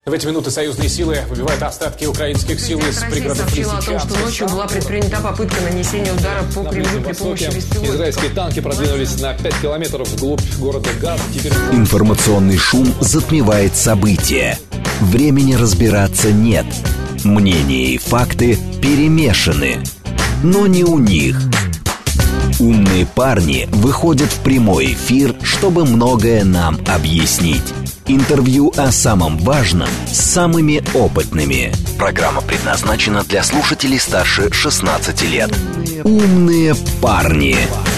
В эти минуты союзные силы выбивают остатки украинских сил из пригородов сообщила о том, что ночью была предпринята попытка нанесения удара по Кремлю при помощи беспилотников. Израильские танки продвинулись на 5 километров вглубь города Газ. Информационный шум затмевает события. Времени разбираться нет. Мнения и факты перемешаны. Но не у них. Умные парни выходят в прямой эфир, чтобы многое нам объяснить. Интервью о самом важном с самыми опытными. Программа предназначена для слушателей старше 16 лет. Умные парни.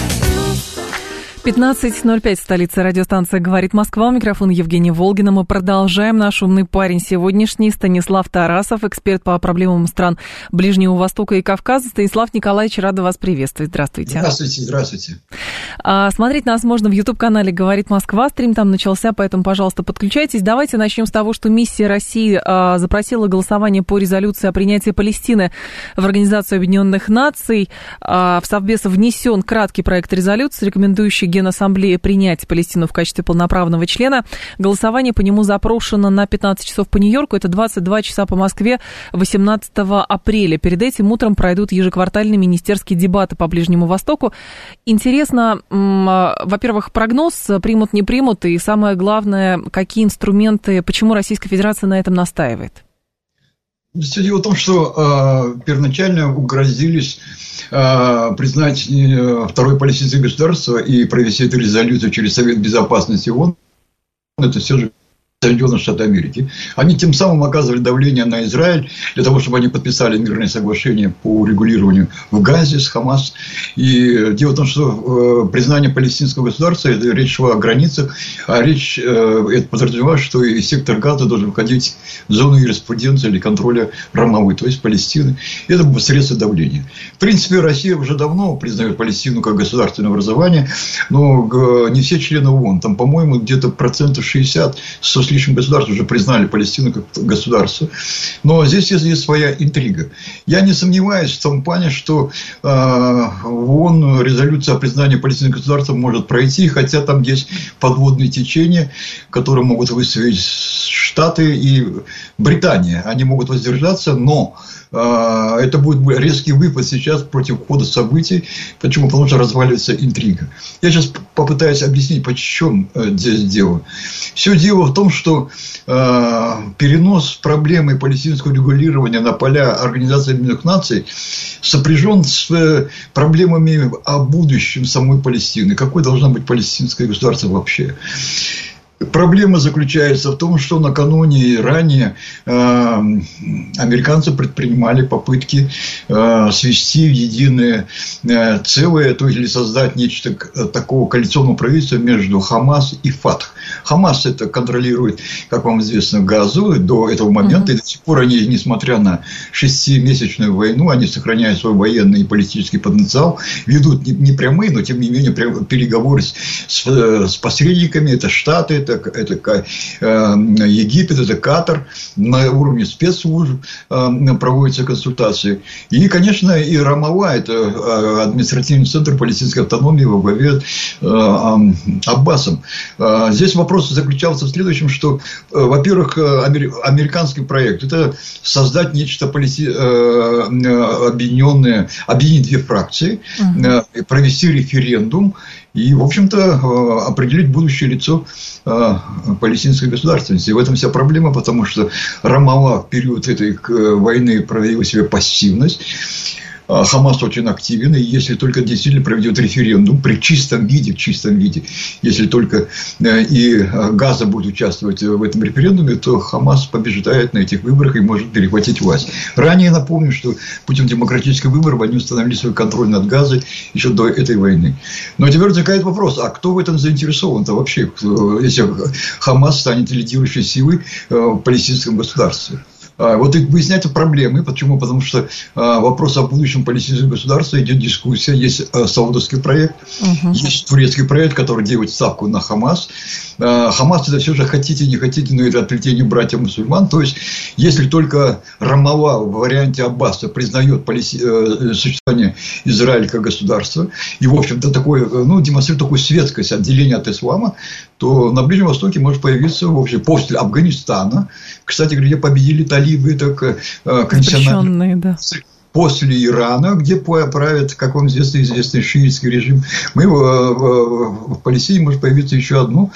15:05, столица, радиостанция «Говорит Москва». У микрофона Евгения Волгина. Мы продолжаем. Наш умный парень сегодняшний Станислав Тарасов, эксперт по проблемам стран Ближнего Востока и Кавказа. Станислав Николаевич, рада вас приветствовать. Здравствуйте. Здравствуйте, здравствуйте. Смотреть нас можно в YouTube-канале «Говорит Москва». Стрим там начался, поэтому, пожалуйста, подключайтесь. Давайте начнем с того, что миссия России запросила голосование по резолюции о принятии Палестины в Организацию Объединенных Наций. В Совбез внесен краткий проект резолюции, рекомендующий Генассамблее принять Палестину в качестве полноправного члена. Голосование по нему запрошено на 15 часов по Нью-Йорку, это 22 часа по Москве, 18 апреля. Перед этим утром пройдут ежеквартальные министерские дебаты по Ближнему Востоку. Интересно, во-первых, прогноз, примут, не примут, и самое главное, какие инструменты, почему Российская Федерация на этом настаивает? Все дело в том, что первоначально угрозились признать второе палестинское государство и провести эту резолюцию через Совет Безопасности ООН. Это все же Соединенные Штаты Америки. Они тем самым оказывали давление на Израиль для того, чтобы они подписали мирное соглашение по урегулированию в Газе с Хамас. И дело в том, что признание палестинского государства, это речь шла о границах, а речь это подразумевает, что и сектор Газа должен входить в зону юриспруденции или контроля Рамаллы, то есть Палестины. Это было средство давления. В принципе, Россия уже давно признает Палестину как государственное образование, но не все члены ООН. Там, по-моему, где-то 60% с лишним государств уже признали Палестину как государство. Но здесь есть своя интрига. Я не сомневаюсь в том плане, что в ООН резолюция о признании Палестины государством может пройти, хотя там есть подводные течения, которые могут выставить Штаты и Британия. Они могут воздержаться, но это будет резкий выпад сейчас против хода событий. Почему? Потому что разваливается интрига. Я сейчас попытаюсь объяснить, по чем здесь дело. Все дело в том, что перенос проблемы палестинского регулирования на поля Организации Объединенных Наций сопряжен с проблемами о будущем самой Палестины. Какой должна быть палестинское государство вообще? Проблема заключается в том, что накануне и ранее американцы предпринимали попытки свести в единое целое, то есть или создать нечто такого коалиционного правительства между Хамас и Фатх. Хамас это контролирует, как вам известно, Газу до этого момента, и до сих пор они, несмотря на 6-месячную войну, они сохраняют свой военный и политический потенциал, ведут не прямые, но тем не менее переговоры с посредниками, это Штаты, это Египет, это Катар, на уровне спецслужб проводятся консультации. И, конечно, и Рамалла, это административный центр палестинской автономии во главе Аббасом. Здесь вопрос заключался в следующем, что, во-первых, американский проект – это создать нечто объединенное, объединить две фракции, провести референдум и, в общем-то, определить будущее лицо палестинской государственности. И в этом вся проблема, потому что Рамалла в период этой войны проявил себе пассивность. Хамас очень активен, и если только действительно проведет референдум при чистом виде, если только и Газа будет участвовать в этом референдуме, то Хамас побеждает на этих выборах и может перехватить власть. Ранее напомню, что путем демократических выборов они установили свой контроль над Газой еще до этой войны. Но теперь возникает вопрос, а кто в этом заинтересован-то вообще, если Хамас станет лидирующей силой в палестинском государстве? Вот и выяснять проблемы. Почему? Потому что вопрос о будущем палестинского государства идет дискуссия. Есть саудовский проект, есть турецкий проект, который делает ставку на Хамас. Хамас это все же хотите, не хотите, но это отвлечение братьев-мусульман. То есть, если только Рамалла в варианте Аббаса признает существование Израиля как государства и, в общем-то, демонстрирует такую светскость, отделение от ислама, то на Ближнем Востоке может появиться, в общем, после Афганистана, кстати, где победили талибы, это конвенциональные, да. После Ирана, где правит, как вам известный шиитский режим, в Палестине может появиться еще одно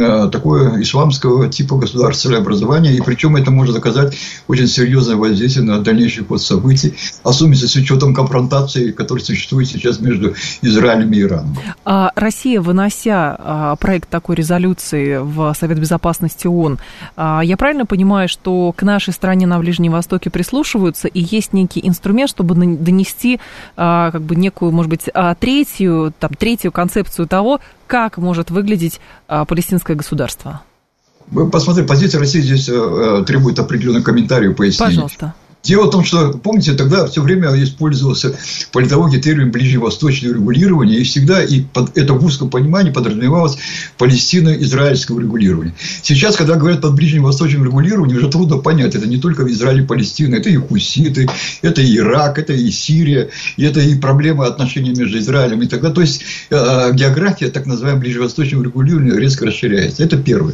такое исламского типа государственное образование, и причем это может оказать очень серьезное воздействие на дальнейший ход событий, особенно с учетом конфронтации, которая существует сейчас между Израилем и Ираном. Россия, вынося проект такой резолюции в Совет Безопасности ООН, я правильно понимаю, что к нашей стране на Ближнем Востоке прислушиваются, и есть некий инструмент, чтобы донести как бы некую, может быть, третью концепцию того, как может выглядеть палестинское государство? Вы посмотрите, позиция России здесь требует определенных комментариев, пояснений. Пожалуйста. Дело в том, что, помните, тогда все время использовался в политологии термин ближневосточное регулирование, и всегда это в узком понимании подразумевалось палестино-израильское регулирование. Сейчас, когда говорят под ближневосточным регулированием, уже трудно понять, это не только Израиль и Палестина, это и хуситы, это и Ирак, это и Сирия, и это и проблемы отношений между Израилем и так далее. То есть география так называемого ближневосточного регулирования резко расширяется. Это первое.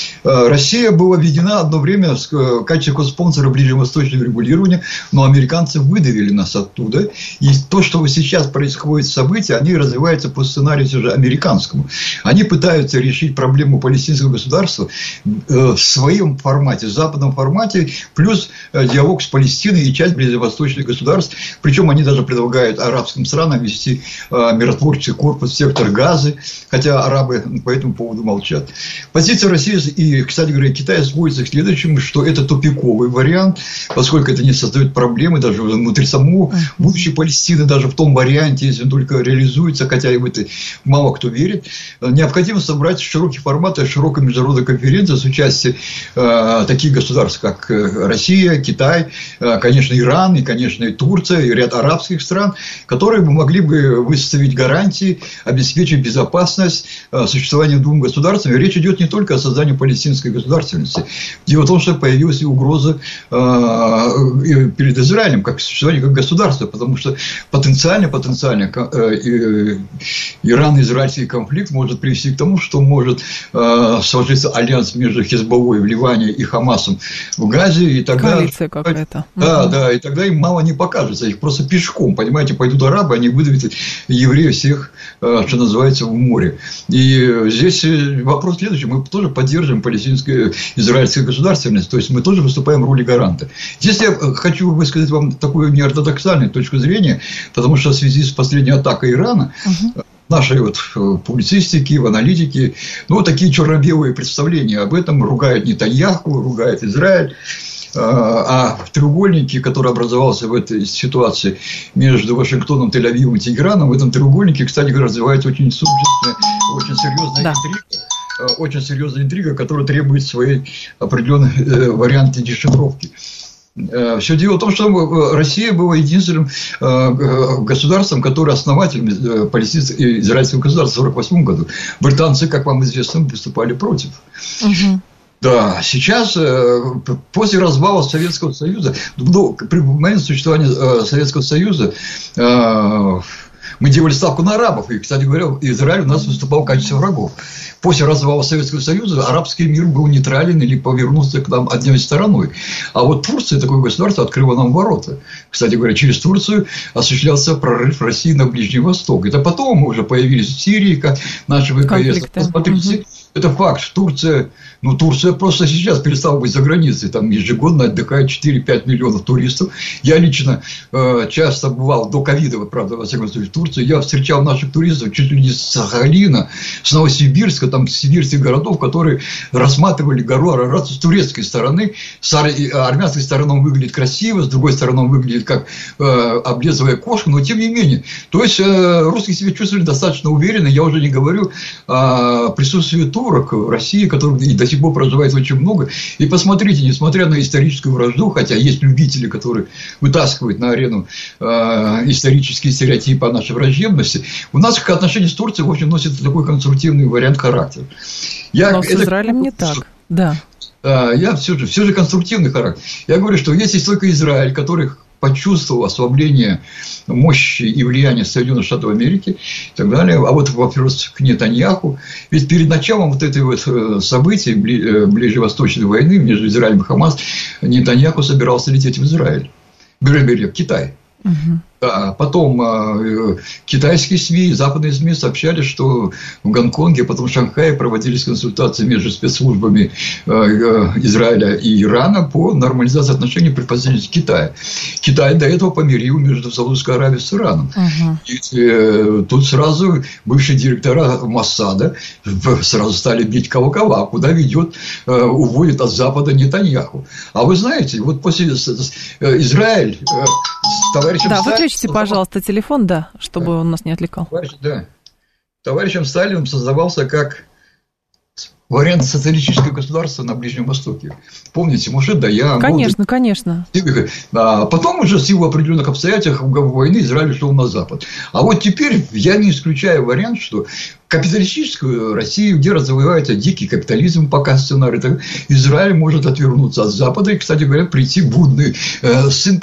Россия была введена одно время в качестве коспонсора ближневосточного регулирования, но американцы выдавили нас оттуда. И то, что сейчас происходит события, они развиваются по сценарию уже американскому. Они пытаются решить проблему палестинского государства в своем формате, в западном формате, плюс диалог с Палестиной и часть ближневосточных государств. Причем они даже предлагают арабским странам вести миротворческий корпус в сектор Газы, хотя арабы по этому поводу молчат. Позиция России и, кстати говоря, Китая сводится к следующему, что это тупиковый вариант, поскольку это не создает проблемы даже внутри самого будущей Палестины, даже в том варианте, если он только реализуется, хотя и в это мало кто верит. Необходимо собрать широкий формат, широкая международная конференция с участием таких государств, как Россия, Китай, конечно, Иран, и, конечно, и Турция, и ряд арабских стран, которые могли бы выставить гарантии, обеспечить безопасность существования двум государствам. И речь идет не только о создании палестинской государственности. Дело в том, что появилась и угроза перед Израилем, как существование как государства, потому что потенциально Ирано-израильский конфликт может привести к тому, что может сложиться альянс между Хезболлой в Ливане и Хамасом в Газе, и тогда... Коалиция какая-то. Да, и тогда им мало не покажется, их просто пешком, понимаете, пойдут арабы, они выдавят евреев всех, что называется, в море. И здесь вопрос следующий, мы тоже поддерживаем палестинскую израильскую государственность, то есть мы тоже выступаем в роли гаранта. Здесь я хочу высказать вам такую неортодоксальную точку зрения, потому что в связи с последней атакой Ирана наши публицистики, аналитики, такие черно-белые представления об этом, ругают Нетаньяху, ругают Израиль. А в треугольнике, который образовался в этой ситуации между Вашингтоном, Тель-Авивом и Тегераном, в этом треугольнике, кстати говоря, развивается очень существенная, очень серьезная интрига. Очень серьезная интрига, которая требует своей определенной варианты дешифровки. Все дело в том, что Россия была единственным государством, которое основателем палестинско-израильского государства в 1948 году. Британцы, как вам известно, выступали против. Да, сейчас, после развала Советского Союза, при моменте существования Советского Союза, мы делали ставку на арабов, и, кстати говоря, Израиль у нас выступал в качестве врагов. После развала Советского Союза арабский мир был нейтрален или повернулся к нам одной стороной. А вот Турция, такое государство, открыло нам ворота. Кстати говоря, через Турцию осуществлялся прорыв России на Ближний Восток. Это потом мы уже появились в Сирии, как наши ВКС. Посмотрите, это факт, что Турция просто сейчас перестала быть за границей. Там ежегодно отдыхает 4-5 миллионов туристов. Я лично часто бывал до ковида, правда, во всяком случае, в Турции. Я встречал наших туристов чуть ли не с Сахалина, с Новосибирска, там сибирских городов, которые рассматривали гору Арарат с турецкой стороны. С армянской стороны он выглядит красиво, с другой стороны он выглядит как облезлая кошка, но тем не менее. То есть русские себя чувствовали достаточно уверенно. Я уже не говорю о присутствии турок в России, которых и до сих пор проживает очень много. И посмотрите, несмотря на историческую вражду, хотя есть любители, которые вытаскивают на арену исторические стереотипы о нашей враждебности, у нас отношения с Турцией, в общем, носят такой конструктивный вариант характера. Но с Израилем не так, да. Я все же конструктивный характер. Я говорю, что есть только Израиль, который почувствовал ослабление мощи и влияния Соединенных Штатов Америки и так далее. А вот вопрос к Нетаньяху. Ведь перед началом вот этой вот событий ближневосточной войны между Израилем и Хамас Нетаньяху собирался лететь в Израиль. В Китай. Да, потом китайские СМИ, западные СМИ сообщали, что в Гонконге, потом в Шанхае проводились консультации между спецслужбами Израиля и Ирана по нормализации отношений при поддержке Китая. Китай до этого помирил между Саудовской Аравией с Ираном. И тут сразу бывшие директора Моссада сразу стали бить кого-кого, а куда ведет, уводит от Запада Нетаньяху. А вы знаете, вот после Израиль с товарищем Сталином... Выключите, пожалуйста, телефон, да, чтобы он нас не отвлекал. Товарищем Сталиным создавался как вариант социалистического государства на Ближнем Востоке. Помните, Моше Даян? Конечно. А потом уже в силу определенных обстоятельств войны Израиль шел на Запад. А вот теперь я не исключаю вариант, что капиталистическую Россию, где развивается дикий капитализм, пока сценарий, Израиль может отвернуться от Запада и, кстати говоря, прийти будный сын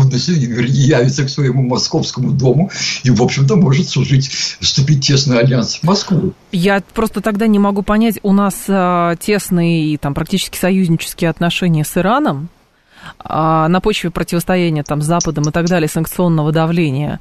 явится к своему московскому дому и, в общем-то, может вступить в тесный альянс с Москвой. Я просто тогда не могу понять, у нас тесные, там, практически союзнические отношения с Ираном, на почве противостояния там, с Западом и так далее, санкционного давления.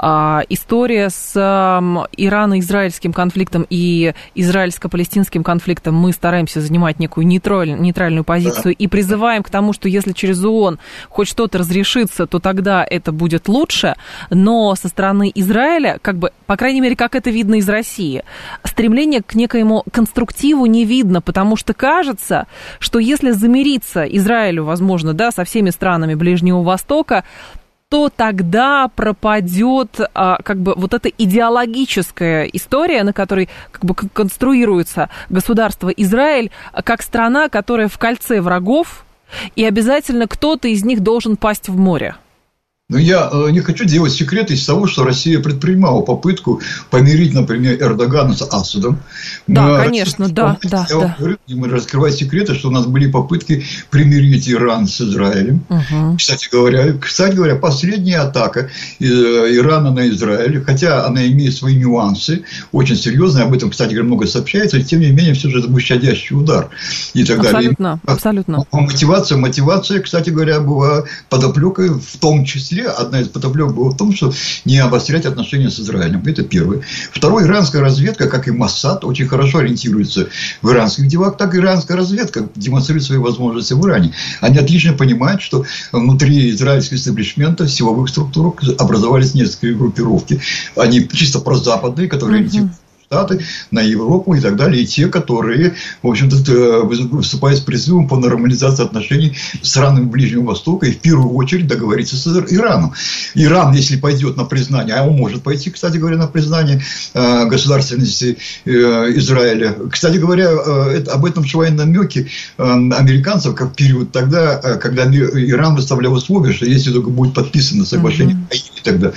История с ирано-израильским конфликтом и израильско-палестинским конфликтом, мы стараемся занимать некую нейтральную позицию и призываем к тому, что если через ООН хоть что-то разрешится, то тогда это будет лучше, но со стороны Израиля, как бы, по крайней мере, как это видно из России, стремление к некоему конструктиву не видно, потому что кажется, что если замириться Израилю, возможно, да, со всеми странами Ближнего Востока, то тогда пропадет как бы вот эта идеологическая история, на которой как бы конструируется государство Израиль, как страна, которая в кольце врагов, и обязательно кто-то из них должен пасть в море. Но я не хочу делать секрет из того, что Россия предпринимала попытку помирить, например, Эрдогана с Асадом. Да, конечно, да. Мы раскрываем секреты, что у нас были попытки примирить Иран с Израилем. Кстати говоря, последняя атака Ирана на Израиль, хотя она имеет свои нюансы, очень серьезные, об этом, кстати говоря, много сообщается, и тем не менее, все же это был щадящий удар. И так далее. Абсолютно. Мотивация, кстати говоря, была подоплекой в том числе. Одна из подоплек была в том, что не обострять отношения с Израилем. Это первое. Второе, иранская разведка, как и Моссад, очень хорошо ориентируется в иранских делах, так и иранская разведка демонстрирует свои возможности в Иране. Они отлично понимают, что внутри израильского истеблишмента, в силовых структурах образовались несколько группировки. Они чисто прозападные, которые ориентируются Штаты, на Европу и так далее, и те, которые, в общем-то, выступают с призывом по нормализации отношений с странами Ближнего Востока и в первую очередь договориться с Ираном. Иран, если пойдет на признание, а он может пойти, кстати говоря, на признание государственности Израиля. Кстати говоря, об этом шла и намеки американцев, как в период тогда, когда Иран выставлял условия, что если только будет подписано соглашение тогда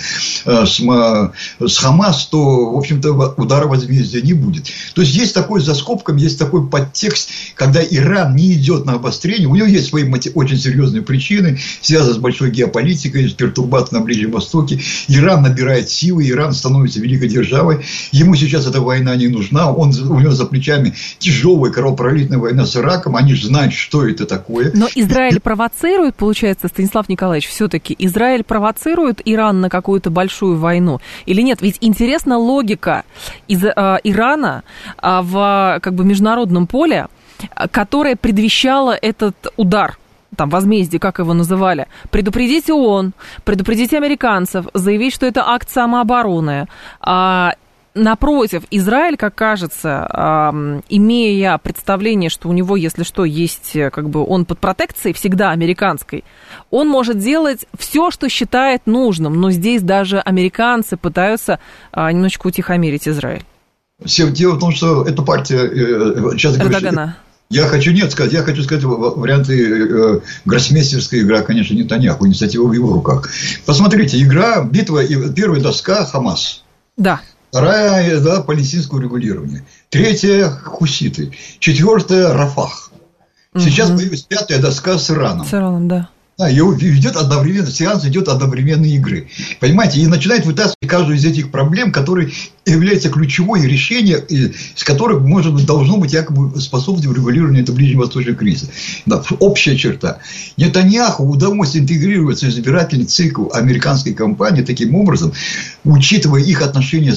с Хамас, то, в общем-то, удара возмездия не будет. То есть, есть такой за скобками, есть такой подтекст, когда Иран не идет на обострение, у него есть свои очень серьезные причины, связанные с большой геополитикой, с пертурбацией на Ближнем Востоке. Иран набирает силы, Иран становится великой державой. Ему сейчас эта война не нужна. У него за плечами тяжелая кровопролитная война с Ираком. Они же знают, что это такое. Но Израиль провоцирует, получается, Станислав Николаевич, все-таки Израиль провоцирует Иран на какую-то большую войну или нет? Ведь интересна логика из Ирана в как бы международном поле, которая предвещала этот удар, там, возмездие, как его называли, предупредить ООН, предупредить американцев, заявить, что это акт самообороны. Напротив, Израиль, как кажется, имея представление, что у него, если что, есть, как бы он под протекцией всегда американской, он может делать все, что считает нужным, но здесь даже американцы пытаются немножечко утихомирить Израиль. Дело в том, что эта партия сейчас Эрдогана. Я хочу сказать, варианты гроссмейстерская игра, конечно, Нетаньяху, инициатива в его руках. Посмотрите, битва, первая доска Хамас. Да. Вторая, палестинское урегулирование. Третья – хуситы. Четвертая – Рафах. Сейчас появилась пятая доска с Ираном. С Ираном, да. Да, идет одновременно, сеанс идет одновременной игры. Понимаете, и начинает вытаскивать каждую из этих проблем, которые является ключевой решение, из которых, может быть, должно быть якобы способствовать регулированию этого ближневосточного кризиса. Да, общая черта. Нетаньяху удалось интегрироваться в избирательный цикл американской кампании таким образом, учитывая их отношения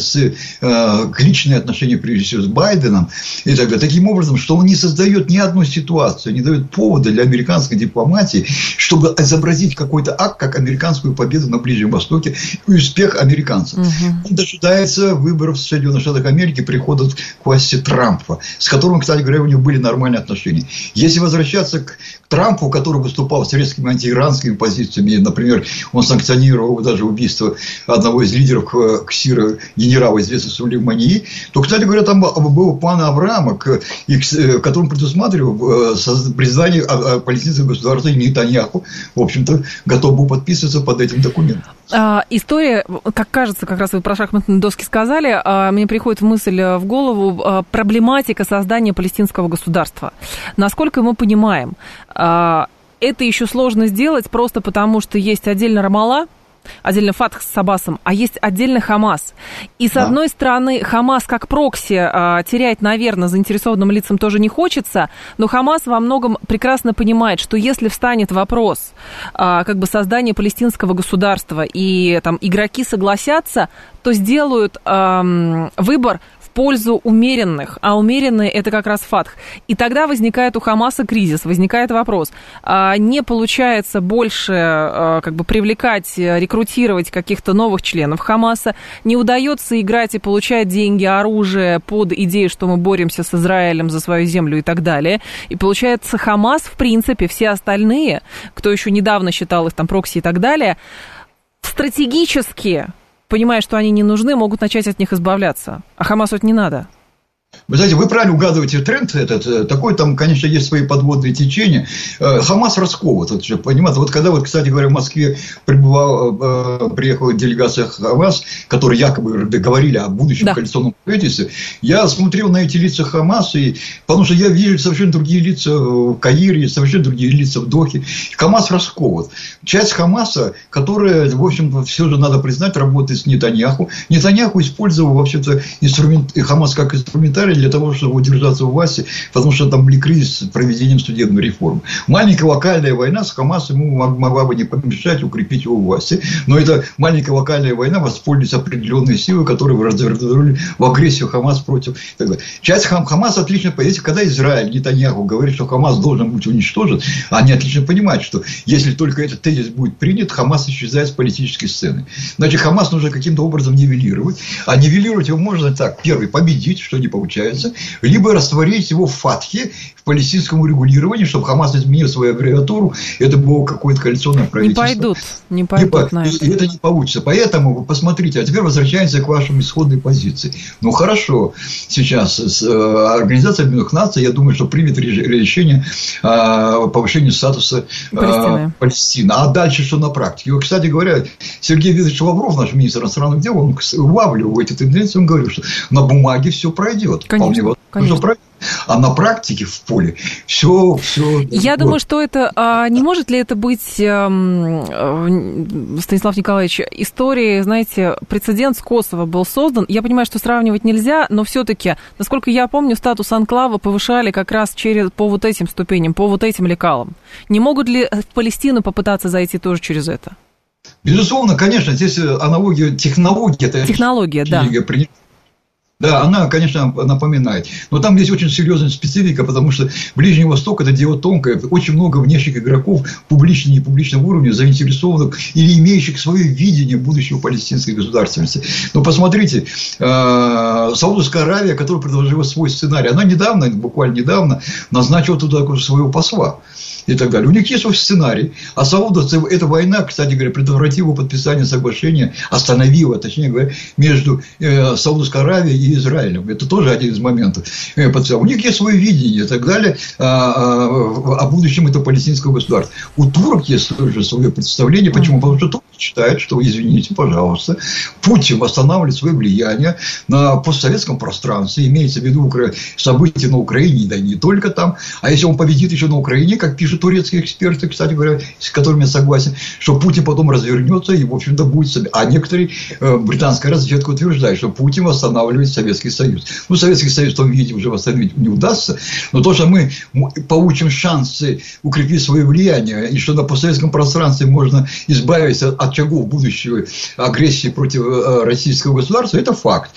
личные отношения, прежде всего, с Байденом, и так далее, таким образом, что он не создает ни одну ситуацию, не дает повода для американской дипломатии, чтобы изобразить какой-то акт, как американскую победу на Ближнем Востоке и успех американцев. Он дожидается выборов в Соединенных Штатах Америки, прихода к власти Трампа, с которым, кстати говоря, у него были нормальные отношения. Если возвращаться к Трампу, который выступал с резкими антииранскими позициями, например, он санкционировал даже убийство одного из лидеров КСИРа, генерала, известного Сулеймании, то, кстати говоря, там был план Авраама, который предусматривал признание палестинского государства, и Нетаньяху, в общем-то, готов был подписываться под этим документом. История, как кажется, как раз вы про шахматные доски сказали, мне приходит мысль в голову, проблематика создания палестинского государства. Насколько мы понимаем, это еще сложно сделать просто потому, что есть отдельно Рамалла, отдельно Фатх с Аббасом, а есть отдельно Хамас. И с одной стороны, Хамас как прокси терять, наверное, заинтересованным лицам тоже не хочется, но Хамас во многом прекрасно понимает, что если встанет вопрос как бы создания палестинского государства, и там игроки согласятся, то сделают выбор в пользу умеренных, а умеренные это как раз Фатх. И тогда возникает у Хамаса кризис, возникает вопрос, не получается больше как бы привлекать, рекрутировать каких-то новых членов Хамаса, не удается играть и получать деньги, оружие под идею, что мы боремся с Израилем за свою землю и так далее. И получается, Хамас, в принципе, все остальные, кто еще недавно считал их там прокси и так далее, стратегически, понимая, что они не нужны, могут начать от них избавляться. А Хамасу это не надо. Вы знаете, вы правильно угадываете тренд этот. Такой там, конечно, есть свои подводные течения. Хамас раскован. Понимаете, вот когда, вот, кстати говоря, в Москве приехала делегация Хамас, которые якобы говорили о будущем коалиционном правительстве, я смотрел на эти лица Хамаса, потому что я вижу совершенно другие лица в Каире, совершенно другие лица в Дохе. Хамас раскован. Часть Хамаса, которая, в общем, все же надо признать, работает с Нетаньяху. Нетаньяху использовал, вообще-то, Хамас как инструментарий для того, чтобы удержаться у власти, потому что там был кризис с проведением судебной реформы. Маленькая локальная война с Хамасом ему могла бы не помешать укрепить его власти, но эта маленькая локальная война воспользовались определенные силы, которые развернули в агрессию Хамас против. И так далее. Часть Хамаса отлично понимает, когда Израиль, Нетаньяху говорит, что Хамас должен быть уничтожен, они отлично понимают, что если только этот тезис будет принят, Хамас исчезает с политической сцены. Значит, Хамас нужно каким-то образом нивелировать, а нивелировать его можно так: первый, победить, что не получается, либо растворить его в Фатхе, в палестинском урегулировании, чтобы Хамас изменил свою аббревиатуру, это было какое-то коалиционное правительство. Не пойдут на это. И это не получится. Поэтому, вы посмотрите, а теперь возвращаемся к вашей исходной позиции. Ну, хорошо, сейчас Организация Объединенных Наций, я думаю, что примет решение о повышении статуса Палестины. А дальше что на практике? Кстати говоря, Сергей Викторович Лавров, наш министр иностранных дел, он улавливал эти тенденции, он говорил, что на бумаге все пройдет. Конечно. А на практике в поле все. Я думаю, что это не может ли это быть, Станислав Николаевич, история, знаете, прецедент с Косово был создан. Я понимаю, что сравнивать нельзя, но все-таки, насколько я помню, статус анклава повышали как раз по вот этим ступеням, по вот этим лекалам. Не могут ли в Палестину попытаться зайти тоже через это? Безусловно, конечно, здесь аналогия технология, да. Да, она, конечно, напоминает. Но там есть очень серьезная специфика, потому что Ближний Восток – это дело тонкое. Очень много внешних игроков, публичного и непубличного уровня, заинтересованных или имеющих свое видение будущего палестинской государственности. Но посмотрите, Саудовская Аравия, которая предложила свой сценарий, она буквально недавно назначила туда своего посла. И так далее. У них есть свой сценарий. А саудовцы, эта война, кстати говоря, предотвратила подписание соглашения, остановила, точнее говоря, между Саудовской Аравией и Израилем. Это тоже один из моментов. У них есть свое видение и так далее о будущем этого палестинского государства. У турок есть тоже свое представление. Почему? Потому что турки считает, что, извините, пожалуйста, Путин восстанавливает свое влияние на постсоветском пространстве, имеется в виду события на Украине, да и не только там. А если он победит еще на Украине, как пишут турецкие эксперты, кстати говоря, с которыми я согласен, что Путин потом развернется и, в общем-то, будет... А некоторые, британская разведка утверждает, что Путин восстанавливает Советский Союз. Ну, Советский Союз в том виде уже восстановить не удастся, но то, что мы получим шансы укрепить свое влияние, и что на постсоветском пространстве можно избавиться от очагов будущей агрессии против российского государства, это факт.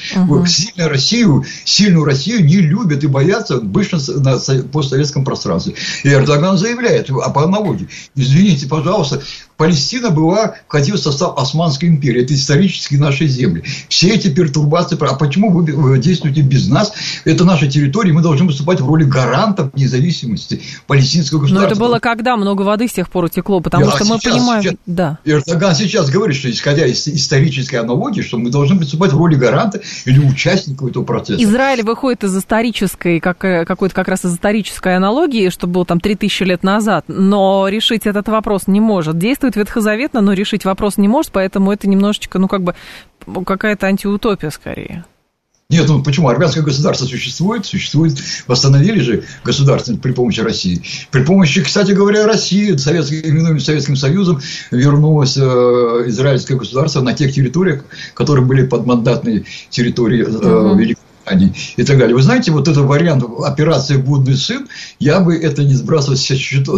Сильную Россию не любят и боятся большинство на постсоветском пространстве. И Эрдоган заявляет, по аналогии, извините, пожалуйста, Палестина входила в состав Османской империи. Это исторически наши земли. Все эти пертурбации. А почему вы действуете без нас? Это наша территория. Мы должны выступать в роли гарантов независимости палестинского государства. Но это было когда? Много воды с тех пор утекло. Потому что мы понимаем... Да. Эрдоган сейчас говорит, что исходя из исторической аналогии, что мы должны выступать в роли гаранта или участника этого процесса. Израиль выходит из исторической, какой-то как раз из исторической аналогии, что было там 3000 лет назад, но решить этот вопрос не может. Действует ветхозаветно, но решить вопрос не может, поэтому это немножечко, какая-то антиутопия скорее. Нет, почему? Армянское государство существует, восстановили же государство при помощи России. При помощи, кстати говоря, России, именуемым Советским Союзом, вернулось израильское государство на тех территориях, которые были подмандатной территории Великой и так далее. Вы знаете, вот этот вариант операции «Блудный сын», я бы это не сбрасывал со счетов.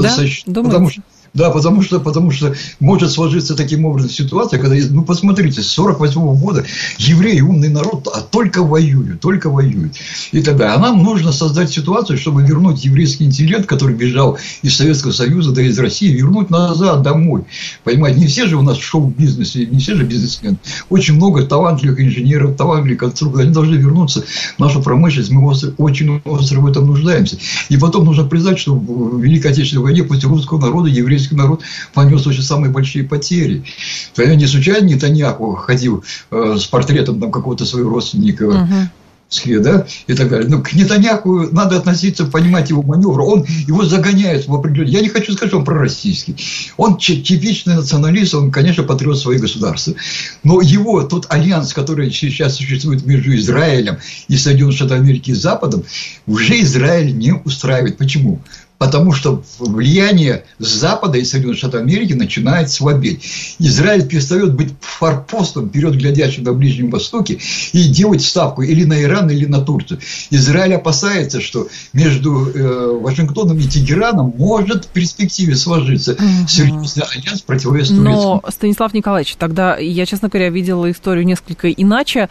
Потому что может сложиться таким образом ситуация, когда, посмотрите, с 1948 года евреи, умный народ, только воюют. И тогда. А нам нужно создать ситуацию, чтобы вернуть еврейский интеллект, который бежал из Советского Союза, да из России, вернуть назад домой. Понимаете, не все же у нас в шоу-бизнесе, не все же бизнесмены. Очень много талантливых инженеров, талантливых конструкторов, они должны вернуться в нашу промышленность. Мы очень остро в этом нуждаемся. И потом нужно признать, что в Великой Отечественной войне против русского народа еврейский народ понес очень самые большие потери. Не случайно Нетаньяху ходил с портретом какого-то своего родственника в Москве, да, и так далее. Но к Нетаньяху надо относиться, понимать его маневр. Его загоняют в определенный... Я не хочу сказать, что он пророссийский. Он типичный националист, он, конечно, патриот своего государства. Но тот альянс, который сейчас существует между Израилем и Соединенными Штатами Америки и Западом, уже Израиль не устраивает. Почему? Потому что влияние Запада и Соединенных Штатов Америки начинает слабеть. Израиль перестает быть форпостом, вперед глядящим на Ближнем Востоке, и делать ставку или на Иран, или на Турцию. Израиль опасается, что между Вашингтоном и Тегераном может в перспективе сложиться серьезный альянс противовес Турции. Но, Станислав Николаевич, тогда я, честно говоря, видела историю несколько иначе.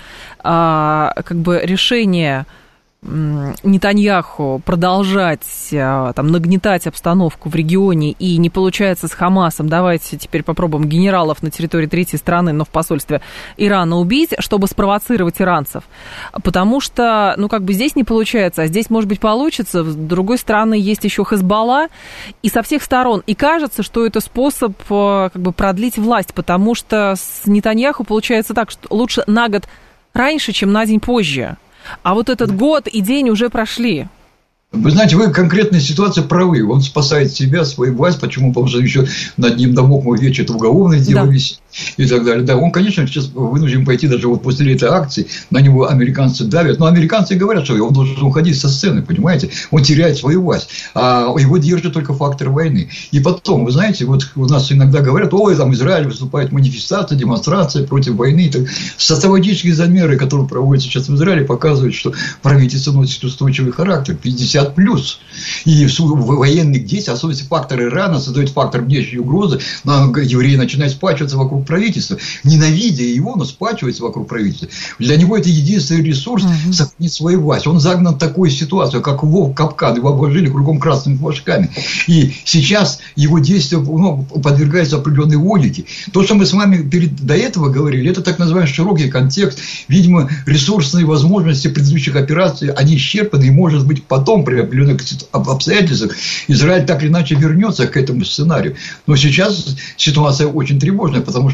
Решение Нетаньяху продолжать нагнетать обстановку в регионе и не получается с Хамасом, давайте теперь попробуем генералов на территории третьей страны, но в посольстве Ирана убить, чтобы спровоцировать иранцев. Потому что, здесь не получается, а здесь, может быть, получится. С другой стороны, есть еще Хезболла, и со всех сторон. И кажется, что это способ продлить власть, потому что с Нетаньяху получается так, что лучше на год раньше, чем на день позже. А вот этот год и день уже прошли. Вы знаете, вы в конкретной ситуации правы. Он спасает себя, свою власть. Почему? Потому что еще над ним Дамоклов меч, это уголовное дело висит и так далее. Да, он, конечно, сейчас вынужден пойти, даже после этой акции, на него американцы давят. Но американцы говорят, что он должен уходить со сцены, понимаете? Он теряет свою власть. А его держит только фактор войны. И потом, вы знаете, вот у нас иногда говорят, там Израиль выступает манифестация, демонстрация против войны. Социологические замеры, которые проводятся сейчас в Израиле, показывают, что правительство носит устойчивый характер. 50+. И в военных действиях, особенно фактор Ирана, создает фактор внешней угрозы, евреи начинают сплачиваться вокруг правительства, ненавидя его, но сплачиваются вокруг правительства. Для него это единственный ресурс сохранить свою власть. Он загнан в такую ситуацию, как волк капкан, его обложили кругом красными флажками. И сейчас его действия подвергаются определенной логике. То, что мы с вами до этого говорили, это так называемый широкий контекст. Видимо, ресурсные возможности предыдущих операций, они исчерпаны, и, может быть, потом при определенных обстоятельствах Израиль так или иначе вернется к этому сценарию. Но сейчас ситуация очень тревожная, потому что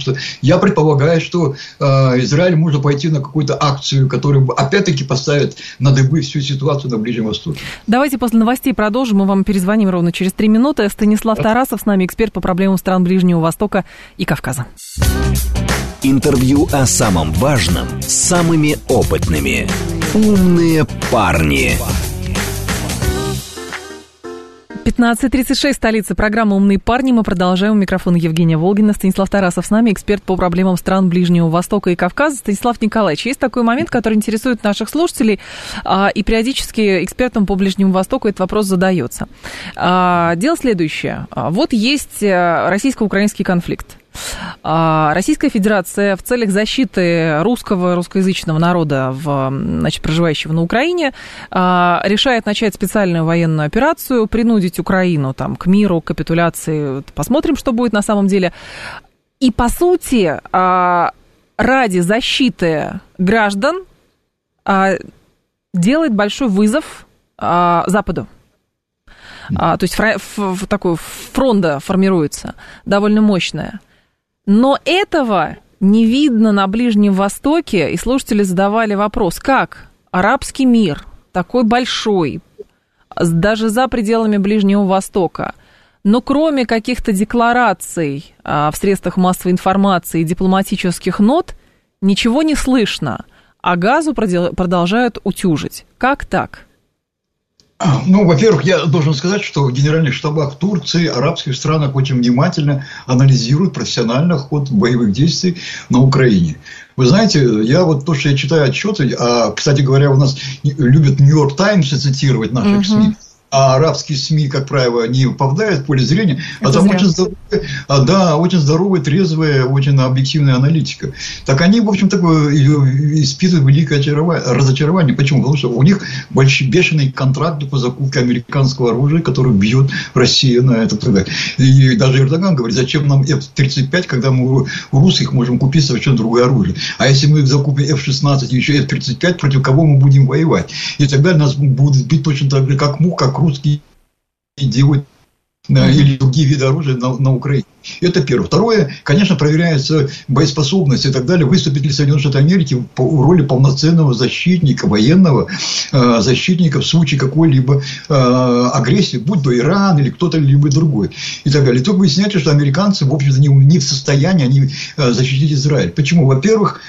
что я предполагаю, что Израиль может пойти на какую-то акцию, которая опять-таки поставит на дыбы всю ситуацию на Ближнем Востоке. Давайте после новостей продолжим. Мы вам перезвоним ровно через 3 минуты. Станислав Тарасов с нами, эксперт по проблемам стран Ближнего Востока и Кавказа. Интервью о самом важном с самыми опытными. «Умные парни». 15:36, столица программы «Умные парни». Мы продолжаем. У микрофона Евгения Волгина. Станислав Тарасов с нами, эксперт по проблемам стран Ближнего Востока и Кавказа. Станислав Николаевич, есть такой момент, который интересует наших слушателей, и периодически экспертам по Ближнему Востоку этот вопрос задается. Дело следующее. Вот есть российско-украинский конфликт. Российская Федерация в целях защиты русскоязычного народа, проживающего на Украине, решает начать специальную военную операцию, принудить Украину к миру, к капитуляции. Посмотрим, что будет на самом деле. И, по сути, ради защиты граждан делает большой вызов Западу. То есть такой фронта формируется, довольно мощная. Но этого не видно на Ближнем Востоке, и слушатели задавали вопрос, как арабский мир, такой большой, даже за пределами Ближнего Востока, но кроме каких-то деклараций в средствах массовой информации и дипломатических нот, ничего не слышно, а Газу продолжают утюжить. Как так? Ну, во-первых, я должен сказать, что в генеральных штабах Турции, арабских странах очень внимательно анализируют профессионально ход боевых действий на Украине. Вы знаете, то, что я читаю отчеты, кстати говоря, у нас любят Нью-Йорк Таймс цитировать наших СМИ, а арабские СМИ, как правило, не попадают в поле зрения, там очень здоровая, трезвая, очень объективная аналитика. Так они, в общем-то, испытывают великое разочарование. Почему? Потому что у них бешеные контракты по закупке американского оружия, которое бьет Россию на это. И даже Эрдоган говорит, зачем нам F-35, когда мы у русских можем купить совершенно другое оружие. А если мы закупим F-16 и еще F-35, против кого мы будем воевать? И тогда нас будут бить точно так же, как мух, как русские делают или другие виды оружия на Украине. Это первое. Второе, конечно, проверяется боеспособность и так далее. Выступит ли Соединенные Штаты Америки в роли полноценного защитника, военного защитника в случае какой-либо агрессии, будь то Иран или кто-то либо другой и так далее. И тут выясняется, что американцы, в общем-то, не в состоянии защитить Израиль. Почему? Во-первых,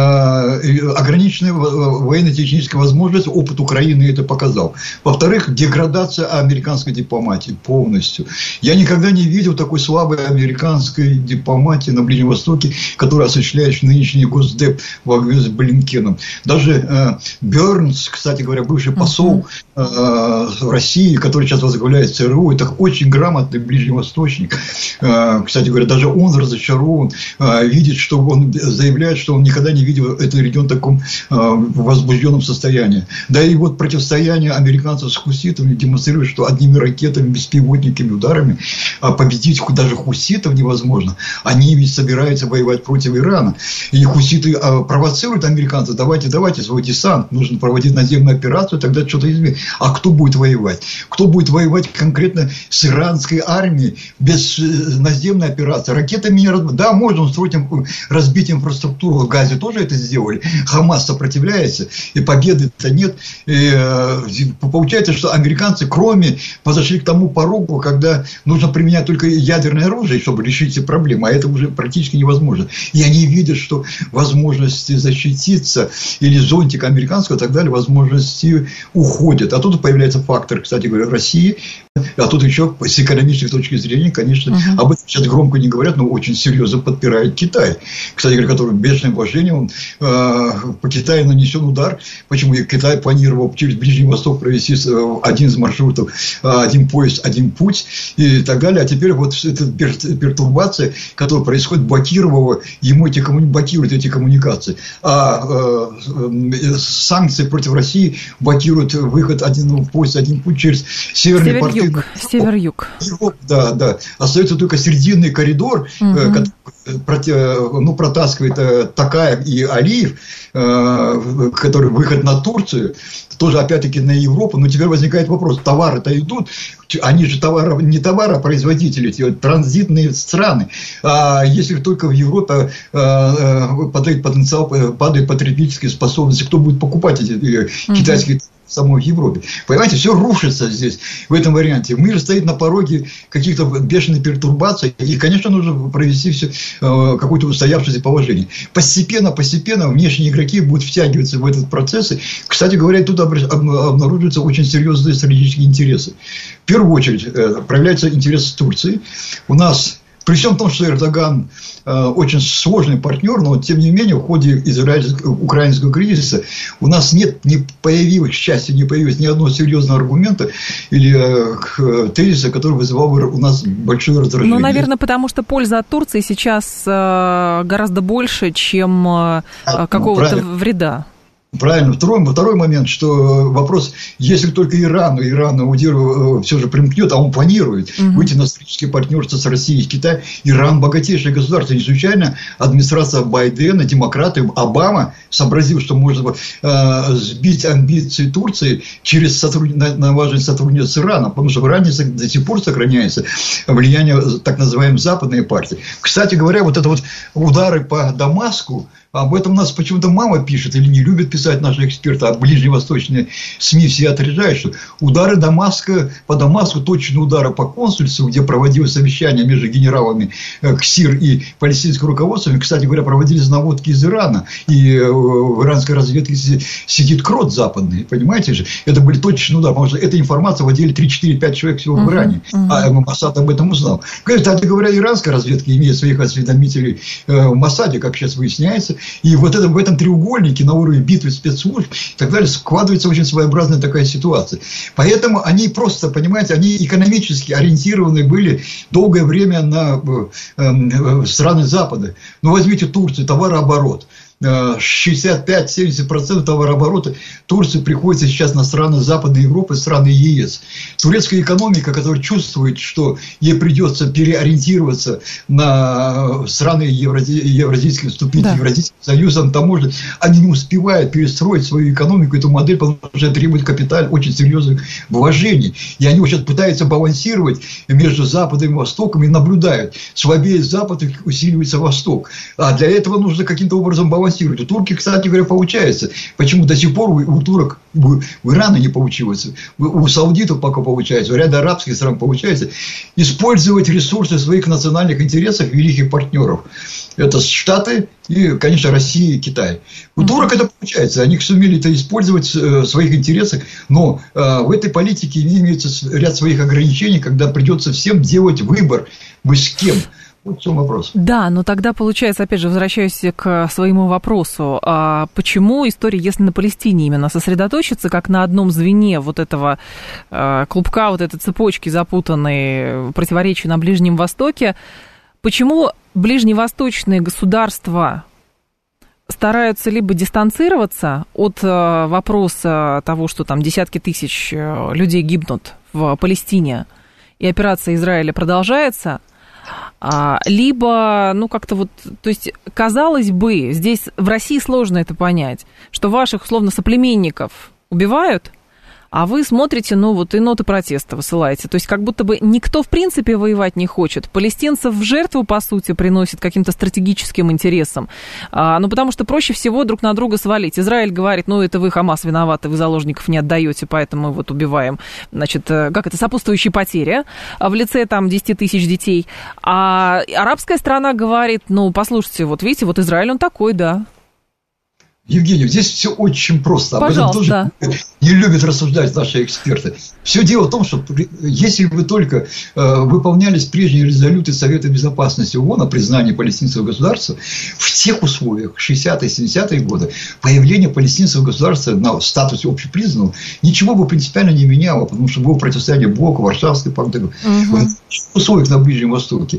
ограниченная военно-техническая возможность, опыт Украины это показал. Во-вторых, деградация американской дипломатии полностью. Я никогда не видел такой слабой американской дипломатии на Ближнем Востоке, которая осуществляет нынешний Госдеп во главе с Блинкеном. Даже Бернс, кстати говоря, бывший посол России, который сейчас возглавляет ЦРУ, это очень грамотный ближневосточник. Кстати говоря, даже он разочарован, видит, что он заявляет, что он никогда не видел этот регион в таком возбужденном состоянии. Да и вот противостояние американцев с хуситами демонстрирует, что одними ракетами, беспилотниками, ударами победить даже хуситов невозможно. Они ведь собираются воевать против Ирана. И хуситы провоцируют американцев. Давайте свой десант. Нужно проводить наземную операцию, тогда что-то изменится. А кто будет воевать? Кто будет воевать конкретно с иранской армией без наземной операции? Ракетами не разбить. Да, можно устроить разбить инфраструктуру. В Газе тоже это сделали. Хамас сопротивляется. И победы-то нет. И получается, что американцы, кроме, подошли к тому порогу, когда нужно применять только ядерное оружие, чтобы решить все проблемы. А это уже практически невозможно. И они видят, что возможности защититься или зонтик американского и так далее, возможности уходят. А тут появляется фактор, кстати говоря, России. А тут еще с экономической точки зрения, конечно, об этом сейчас громко не говорят, но очень серьезно подпирает Китай. Кстати говоря, который бешеным вложением по Китаю нанесен удар. Почему Китай планировал через Ближний Восток провести один из маршрутов, один поезд, один путь и так далее. А теперь вот эта пертурбация, которая происходит, блокировала ему блокирует эти коммуникации. А санкции против России блокируют выход один поезд, один путь через Северный портал. Север-юг. Север-юг. Да. Остается только срединный коридор, который протаскивает Токаев и Алиев, который выход на Турцию, тоже опять-таки на Европу. Но теперь возникает вопрос: товары-то идут, они же не товаропроизводители, транзитные страны. А если только в Европе падает потенциал, падает потребительские способности, кто будет покупать эти китайские в самой Европе? Понимаете, все рушится здесь, в этом варианте. Мир стоит на пороге каких-то бешеных пертурбаций, и, конечно, нужно провести все какое-то устоявшееся положение. Постепенно внешние игроки будут втягиваться в этот процесс. И, кстати говоря, тут обнаруживаются очень серьезные стратегические интересы. В первую очередь проявляется интерес Турции. У нас, при всем том, что Эрдоган очень сложный партнер, но тем не менее в ходе израильско-украинского кризиса у нас не появилось ни одного серьезного аргумента или тезиса, который вызывал бы у нас большое раздражение. Ну, наверное, потому что польза от Турции сейчас гораздо больше, чем какого-то вреда. Правильно. Второй момент, что вопрос, если только Иран все же примкнет, а он планирует выйти на стратегическое партнерство с Россией и Китаем. Иран богатейшее государство. Не случайно администрация Байдена, демократы, Обама сообразил, что можно сбить амбиции Турции через налаживание сотрудничества с Ираном, потому что в Иране до сих пор сохраняется влияние так называемой западной партии. Кстати говоря, вот это вот удары по Дамаску, об этом у нас почему-то мало пишет или не любят писать наши эксперты, а ближневосточные СМИ все отрежают, что удары по Дамаску, точные удары по консульству, где проводилось совещание между генералами КСИР и палестинским руководством, кстати говоря, проводились наводки из Ирана, и в иранской разведке сидит крот западный, понимаете же, это были точные удары, потому что эта информация владели 3-4-5 человек всего в Иране, а Моссад об этом узнал. Кстати говоря, иранская разведка имеет своих осведомителей в Моссаде, как сейчас выясняется. И вот в этом треугольнике на уровне битвы спецслужб и так далее складывается очень своеобразная такая ситуация. Поэтому они просто, понимаете, они экономически ориентированы были долгое время на страны Запада. Ну, возьмите Турцию, товарооборот. 65-70% товарооборота Турции приходится сейчас на страны Западной Европы, страны ЕС. Турецкая экономика, которая чувствует, что ей придется переориентироваться на страны евразийские, вступить в Евразийский союз, таможня, они не успевают перестроить свою экономику, эту модель, потому что это требует очень серьезных вложений. И они сейчас пытаются балансировать между Западом и Востоком и наблюдают. Слабеет Запад, усиливается Восток. А для этого нужно каким-то образом балансировать. У турки, кстати говоря, получается. Почему до сих пор у турок, у Ирана не получилось, у саудитов пока получается, у ряда арабских стран получается использовать ресурсы своих национальных интересов великих партнеров. Это Штаты и, конечно, Россия и Китай. У турок это получается. Они сумели это использовать в своих интересах. Но в этой политике имеется ряд своих ограничений, когда придется всем делать выбор. Вы с кем? Вот в чем вопрос. Да, но тогда получается, опять же, возвращаюсь к своему вопросу. Почему история, если на Палестине именно сосредоточится, как на одном звене вот этого клубка, вот этой цепочки запутанной, противоречий на Ближнем Востоке, почему ближневосточные государства стараются либо дистанцироваться от вопроса того, что там десятки тысяч людей гибнут в Палестине, и операция Израиля продолжается, либо, как-то вот, то есть, казалось бы, здесь в России сложно это понять, что ваших, условно, соплеменников убивают, а вы смотрите, и ноты протеста высылаете. То есть, как будто бы никто, в принципе, воевать не хочет. Палестинцев в жертву, по сути, приносит каким-то стратегическим интересам. Потому что проще всего друг на друга свалить. Израиль говорит, это вы, Хамас, виноваты, вы заложников не отдаете, поэтому мы убиваем, сопутствующие потери в лице 10 тысяч детей. А арабская страна говорит, послушайте, видите, Израиль, он такой, да. Евгений, здесь все очень просто. Пожалуйста. Об этом тоже не любят рассуждать наши эксперты. Все дело в том, что если бы только выполнялись прежние резолюции Совета Безопасности ООН о признании палестинского государства, в тех условиях 60-е, 70-е годы появление палестинского государства на статусе общепризнанного ничего бы принципиально не меняло, потому что было противостояние блока, Варшавской пакта. В условиях на Ближнем Востоке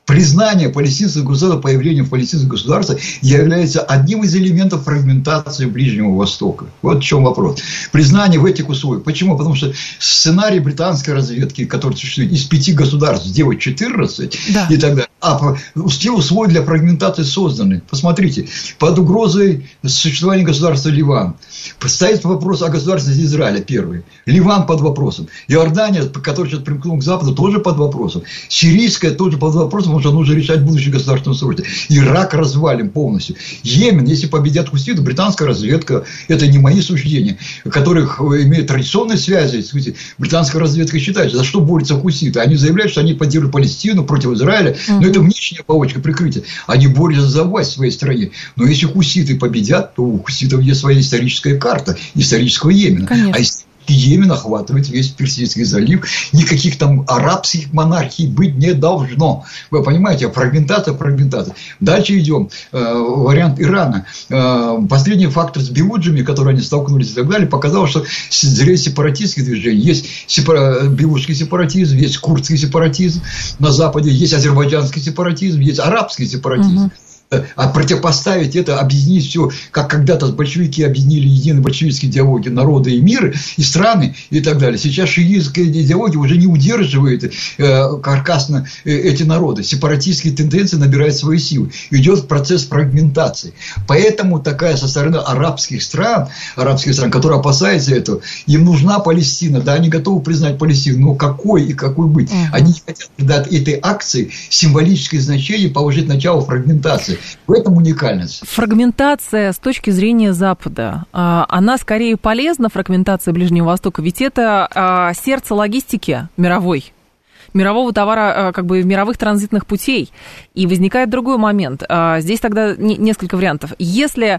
Признание палестинского государства, появление в палестинском государстве является одним из элементов фрагментации Ближнего Востока. Вот в чем вопрос. Признание в этих условиях. Почему? Потому что сценарий британской разведки, который существует, из 5 государств сделать 14 и так далее. А все условия для фрагментации созданы. Посмотрите, под угрозой существования государства Ливан. Стоит вопрос о государственности Израиля, первый. Ливан под вопросом. Иордания, которая сейчас примкнула к Западу, тоже под вопросом. Сирийская тоже под вопросом, потому что нужно решать будущее государственное устройство. Ирак развалим полностью. Йемен, если победят хуситы, британская разведка, это не мои суждения, которых имеют традиционные связи, британская разведка считает, за что борются хуситы. Они заявляют, что они поддерживают Палестину против Израиля, но это внешняя побочка прикрытия. Они борются за власть в своей стране. Но если хуситы победят, то у хуситов есть своя историческая карта исторического Йемена. Конечно. А Йемен охватывает весь Персидский залив. Никаких там арабских монархий быть не должно. Вы понимаете, фрагментация. Дальше идем. Вариант Ирана. Последний фактор с Белуджами, которые они столкнулись и так далее, показал, что здесь сепаратистские движения. Есть белужский сепаратизм, есть курдский сепаратизм на Западе, есть азербайджанский сепаратизм, есть арабский сепаратизм. А противопоставить это, объединить все, как когда-то большевики объединили единые большевистские идеологии народа и мира, и страны, и так далее. Сейчас шиитская идеология уже не удерживает каркасно эти народы. Сепаратистские тенденции набирают свои силы. Идет процесс фрагментации. Поэтому такая со стороны арабских стран, которые опасаются этого, им нужна Палестина. Да, они готовы признать Палестину, но какой и какой быть. Они не хотят придать этой акции символическое значение, положить начало фрагментации. В этом уникальность. Фрагментация с точки зрения Запада, она скорее полезна, фрагментация Ближнего Востока, ведь это сердце логистики мирового товара, как бы мировых транзитных путей. И возникает другой момент. Здесь тогда несколько вариантов. Если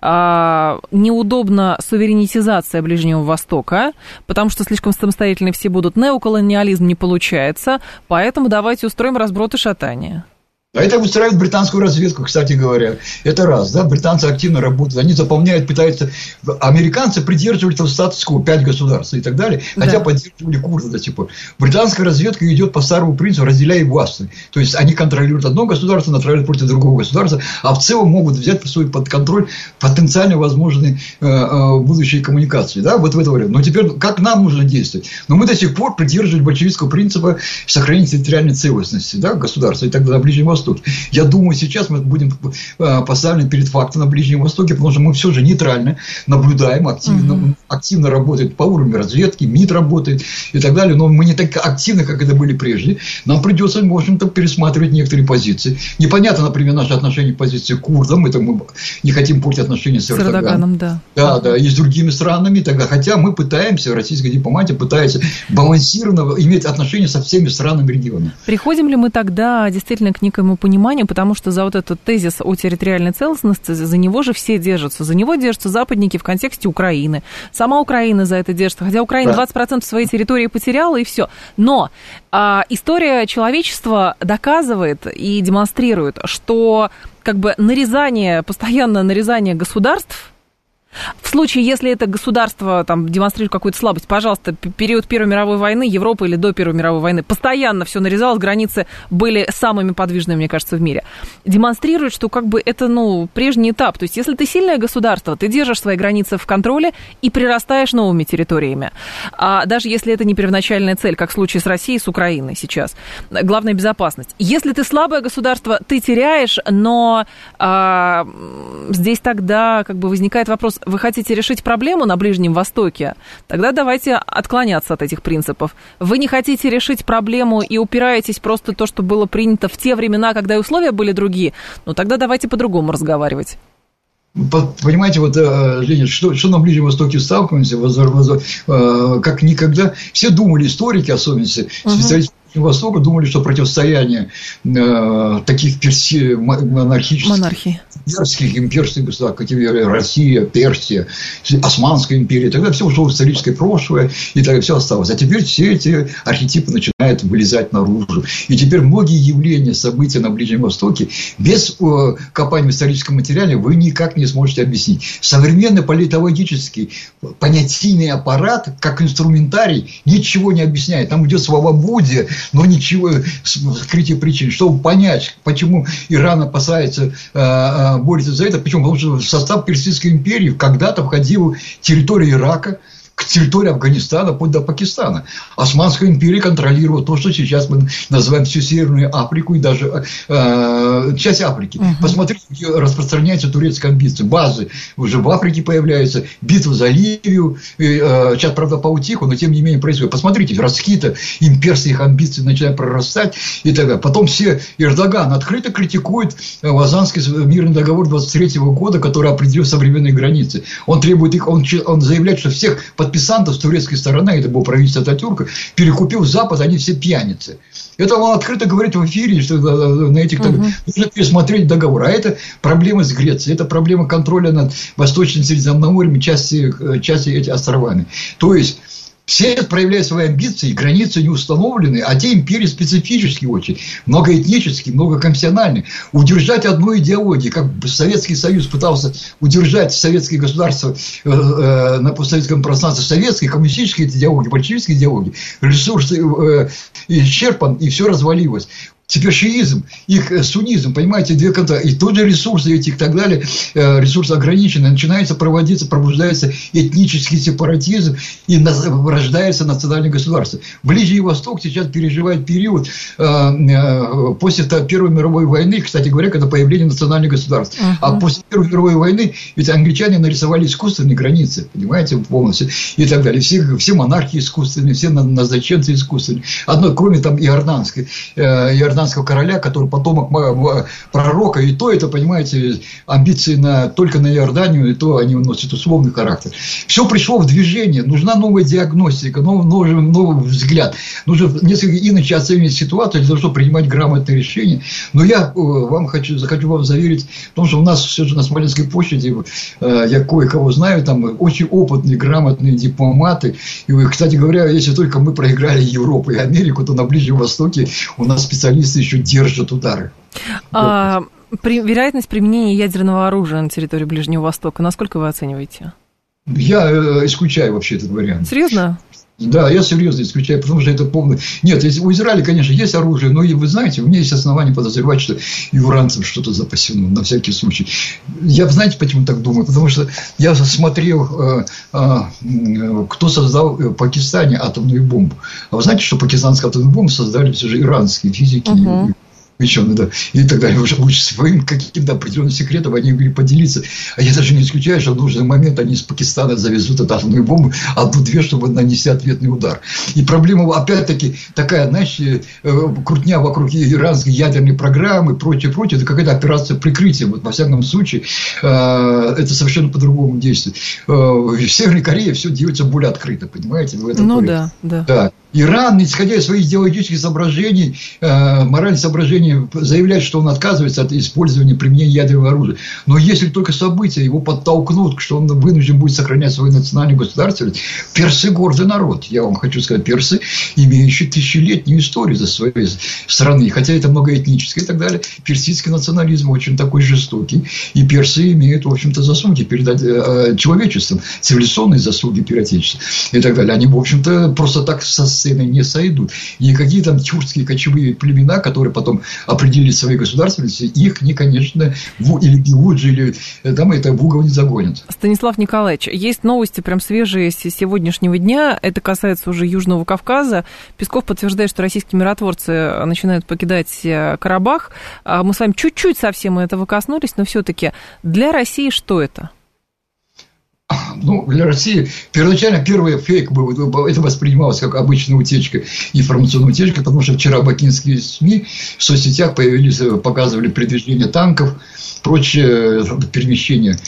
неудобна суверенитизация Ближнего Востока, потому что слишком самостоятельны все будут, неоколониализм не получается, поэтому давайте устроим разброд и шатание. А это устраивает британскую разведку, кстати говоря. Это раз, да, британцы активно работают, они заполняют, пытаются... Американцы придерживались статус-кво, 5 государств и так далее, хотя поддерживали курды до сих пор. Британская разведка идет по старому принципу «разделяй и властвуй». То есть, они контролируют одно государство, направляют против другого государства, а в целом могут взять под контроль потенциально возможные будущие коммуникации. Да, вот в это время. Но теперь, как нам нужно действовать? Но мы до сих пор придерживались большевистского принципа сохранения территориальной целостности, да, государства и так далее на Ближнем Востоке. Я думаю, сейчас мы будем поставлены перед фактом на Ближнем Востоке, потому что мы все же нейтрально наблюдаем, активно работает по уровню разведки, МИД работает и так далее, но мы не так активны, как это были прежде. Нам придется, в общем-то, пересматривать некоторые позиции. Непонятно, например, наши отношения к позиции к курдам, это мы не хотим портить отношения с Эрдоганом. Да, и с другими странами, тогда, хотя мы пытаемся, российская дипломатия пытается балансированно иметь отношения со всеми странами региона. Приходим ли мы тогда действительно к некому пониманию, потому что за вот этот тезис о территориальной целостности, за него же все держатся. За него держатся западники в контексте Украины. Сама Украина за это держится. Хотя Украина 20% своей территории потеряла, и все. Но история человечества доказывает и демонстрирует, что как бы постоянное нарезание государств, в случае, если это государство там демонстрирует какую-то слабость, пожалуйста, период Первой мировой войны, Европа или до Первой мировой войны, постоянно все нарезалось, границы были самыми подвижными, мне кажется, в мире. Демонстрирует, что как бы это, прежний этап. То есть, если ты сильное государство, ты держишь свои границы в контроле и прирастаешь новыми территориями. Даже если это не первоначальная цель, как в случае с Россией, с Украиной сейчас. Главная безопасность. Если ты слабое государство, ты теряешь, но здесь тогда как бы возникает вопрос: вы хотите решить проблему на Ближнем Востоке? Тогда давайте отклоняться от этих принципов. Вы не хотите решить проблему и упираетесь просто в то, что было принято в те времена, когда и условия были другие, тогда давайте по-другому разговаривать. Понимаете, Ленин, что на Ближнем Востоке сталкиваемся, как никогда. Все думали, историки, особенно специалисты Востока, думали, что противостояние таких монархических, имперских государств, как Россия, Персия, Османская империя, тогда все ушло в историческое прошлое, и тогда все осталось. А теперь все эти архетипы начинают вылезать наружу. И теперь многие явления, события на Ближнем Востоке без копания в историческом материале вы никак не сможете объяснить. Современный политологический понятийный аппарат, как инструментарий, ничего не объясняет. Там идет словоблудие, но ничего, скрытие причин. Чтобы понять, почему Иран опасается, борется за это, почему? Потому что в состав Персидской империи когда-то входила территория Ирака, к территории Афганистана, вплоть до Пакистана. Османская империя контролировала то, что сейчас мы называем всю Северную Африку и даже часть Африки. Посмотрите, где распространяется турецкая амбиция. Базы уже в Африке появляются, битва за Ливию. Сейчас, правда, поутихло, но тем не менее происходит. Посмотрите, раскита имперские их амбиции начинают прорастать и так далее. Потом все Эрдоган открыто критикует Лозаннский мирный договор 23 года, который определил современные границы. Он требует их, он заявляет, что всех подписантов с турецкой стороны, это было правительство Ататюрка, перекупил Запад, они все пьяницы. Это он открыто говорит в эфире, что на этих нужно пересмотреть договор. А это проблема с Грецией, это проблема контроля над Восточным Средиземноморьем и части этих островами. То есть все проявляют свои амбиции, границы не установлены, а те империи специфические очень, многоэтнические, многоконфессиональные. Удержать одну идеологию, как Советский Союз пытался удержать советские государства на постсоветском пространстве, советские, коммунистические идеологии, большевистские идеологии, ресурсы исчерпан, и все развалилось. Теперь шиизм, их суннизм, понимаете, две конца. И тут же ресурсы эти и так далее, ресурсы ограничены, начинается проводиться, пробуждается этнический сепаратизм и рождается национальное государство. Ближний Восток сейчас переживает период после Первой мировой войны, кстати говоря, когда появление национальных государств. А после Первой мировой войны ведь англичане нарисовали искусственные границы, понимаете, полностью, и так далее. Все монархии искусственные, все назначенцы искусственные. Одно, кроме там иорданского короля, который потомок пророка, и то это, понимаете, амбиции только на Иорданию, и то они носят условный характер. Все пришло в движение, нужна новая диагностика, новый взгляд. Нужно несколько иначе оценивать ситуацию для того, чтобы принимать грамотные решения. Но я хочу вам заверить, потому что у нас все же на Смоленской площади, я кое-кого знаю, там очень опытные, грамотные дипломаты. И, кстати говоря, если только мы проиграли Европу и Америку, то на Ближнем Востоке у нас специалисты еще держат удары. Вероятность применения ядерного оружия на территории Ближнего Востока, насколько вы оцениваете? Я исключаю вообще этот вариант. Серьезно? Да, я серьезно исключаю, потому что это полный... Нет, у Израиля, конечно, есть оружие, но вы знаете, у меня есть основания подозревать, что и у иранцев что-то запасено, на всякий случай. Я, знаете, почему так думаю? Потому что я смотрел, кто создал в Пакистане атомную бомбу. А вы знаете, что пакистанскую атомную бомбу создали все же иранские физики, ученые, да, и так далее. Уже своим каким-то определенным секретом они могли поделиться. А я даже не исключаю, что в нужный момент они из Пакистана завезут эту атомную бомбу, одну-две, чтобы нанести ответный удар. И проблема, опять-таки, такая, знаете, крутня вокруг иранской ядерной программы, прочее, это какая-то операция прикрытия. Вот, во всяком случае, это совершенно по-другому действует. В Северной Корее все делается более открыто, понимаете? В этом да. Иран, исходя из своих идеологических соображений, моральных соображений, заявляет, что он отказывается от использования, применения ядерного оружия. Но если только события его подтолкнут, что он вынужден будет сохранять свою национальную государственность, персы гордый народ. Я вам хочу сказать, персы, имеющие тысячелетнюю историю за своей страны, хотя это многоэтническое и так далее. Персидский национализм очень такой жестокий. И персы имеют, в общем-то, заслуги перед человечеством, цивилизационные заслуги перед отечеством и так далее. Они, в общем-то, просто так со сцены не сойдут. И какие там тюркские кочевые племена, которые потом определили свои государственности, их не, конечно, или Белуджи, или там это в угол не загонят. Станислав Николаевич, есть новости прям свежие с сегодняшнего дня. Это касается уже Южного Кавказа. Песков подтверждает, что российские миротворцы начинают покидать Карабах. Мы с вами чуть-чуть совсем этого коснулись, но все-таки для России что это? Ну, для России первоначально первый фейк был, это воспринималось как обычная утечка, информационная утечка, потому что вчера бакинские СМИ в соцсетях показывали передвижение танков, прочее перемещение.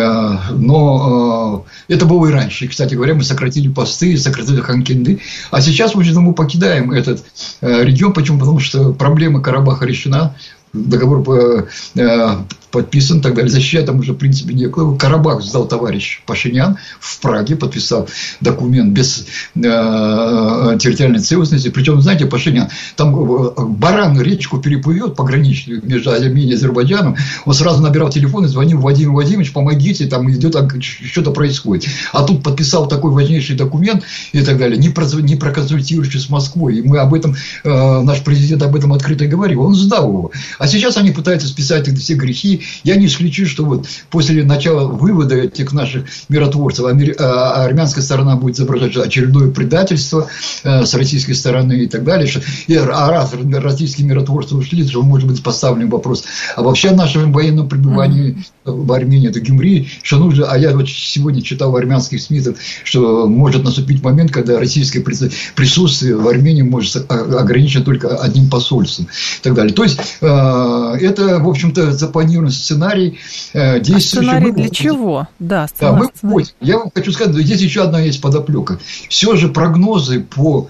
Но это было и раньше. И, кстати говоря, мы сократили посты, сократили Ханкинды. А сейчас мы покидаем этот регион. Почему? Потому что проблема Карабаха решена. договор подписан и так далее. Защищать там уже, в принципе, некуда. Карабах сдал товарищ Пашинян в Праге, подписал документ без территориальной целостности. Причем, знаете, Пашинян, там баран речку переплывет пограничную между Арменией и Азербайджаном, он сразу набирал телефон и звонил: Владимир Владимирович, помогите, там идет, что-то происходит. А тут подписал такой важнейший документ и так далее, не проконсультирующий с Москвой. И мы об этом, наш президент об этом открыто говорил. Он сдал его. А сейчас они пытаются списать все грехи. Я не исключу, что вот после начала вывода этих наших миротворцев армянская сторона будет изображать очередное предательство с российской стороны и так далее. А раз российские миротворцы ушли, то может быть поставлен вопрос вообще о нашем военном пребывании в Армении. Это Гюмри, что нужно. А я вот сегодня читал в армянских СМИ, что может наступить момент, когда российское присутствие в Армении может ограничено только одним посольством и так далее. То есть это, в общем-то, запланированный сценарий действий. Сценарий для чего? Да, сценарий. Я вам хочу сказать, здесь еще одна есть подоплека. Все же прогнозы по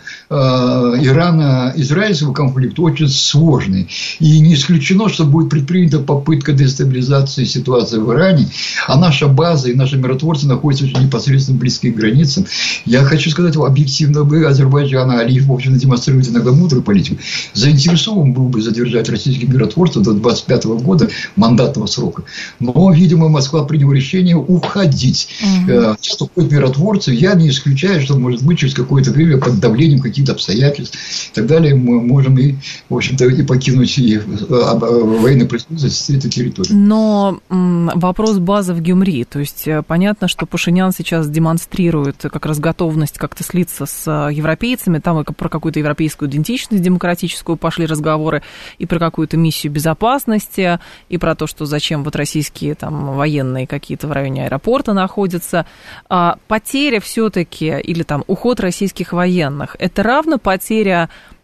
ирано-израильскому конфликту очень сложные. И не исключено, что будет предпринята попытка дестабилизации ситуации в Иране, а наша база и наши миротворцы находятся очень непосредственно близкие к границам. Я хочу сказать, объективно бы Азербайджан, Алиев, в общем, демонстрирует иногда мудрую политику, заинтересован был бы задержать российских миротворцев до 2025 года мандатного срока. Но, видимо, Москва приняла решение уходить. Сейчас уходят миротворцы. Я не исключаю, что, может быть, через какое-то время под давлением каких-то обстоятельств и так далее мы можем и, в общем-то, и покинуть военное присутствие с этой территории. Но вопрос базы в Гюмри. То есть, понятно, что Пашинян сейчас демонстрирует как раз готовность как-то слиться с европейцами. Там и про какую-то европейскую идентичность демократическую пошли разговоры, и про какую-то миссию безопасности, и про то, что зачем вот российские там военные какие-то в районе аэропорта находятся. Потеря все-таки или там уход российских военных, это равно потеря,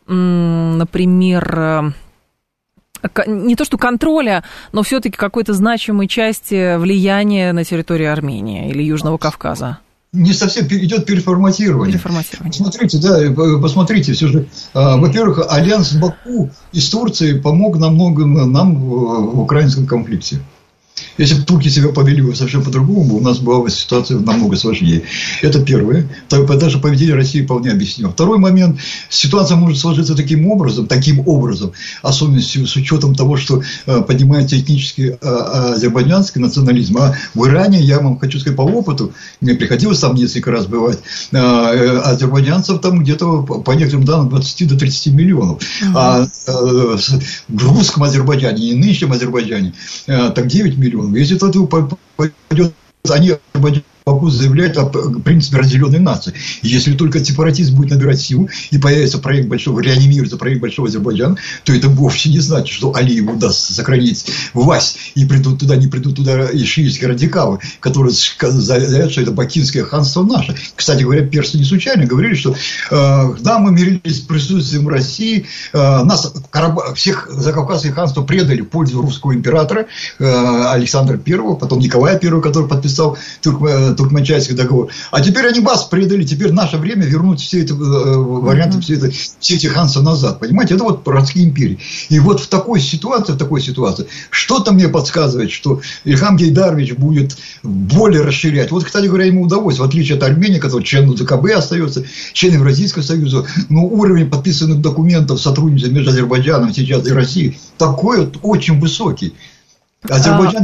например, не то что контроля, но все-таки какой-то значимой части влияния на территории Армении или Южного Кавказа? Не совсем идет переформатирование. Посмотрите, все же, во-первых, альянс Баку из Турции помог нам в украинском конфликте. Если бы турки себя повели совсем по-другому, у нас была бы ситуация намного сложнее. Это первое. Даже поведение России вполне объяснено. Второй момент. Ситуация может сложиться таким образом, особенно с учетом того, что поднимается этнический азербайджанский национализм. А в Иране, я вам хочу сказать по опыту, мне приходилось там несколько раз бывать, азербайджанцев там где-то, по некоторым данным, 20 до 30 миллионов. А в русском Азербайджане и нынешнем Азербайджане так 9 миллионов. Если тот пойдет, они Баку заявляет о принципе разделенной нации. И если только сепаратизм будет набирать силу и появится проект большого, реанимируется проект большого Азербайджана, то это вовсе не значит, что Алиеву удастся сохранить власть и не придут туда и шиитские радикалы, которые заявляют, что это бакинское ханство наше. Кстати говоря, персы не случайно говорили, что да, мы мирились с присутствием России, нас всех закавказских ханств предали в пользу русского императора Александра I, потом Николая I, который подписал Туркменчайский договор. А теперь они вас предали, теперь наше время вернуть все эти варианты, все эти ханства назад. Понимаете, это вот городские империи. И вот в такой ситуации, что-то мне подсказывает, что Ильхам Гейдарович будет более расширять. Вот, кстати говоря, ему удалось, в отличие от Армении, который член УДКБ остается, член Евразийского союза, но уровень подписанных документов сотрудничества между Азербайджаном сейчас и Россией такой очень высокий. Азербайджан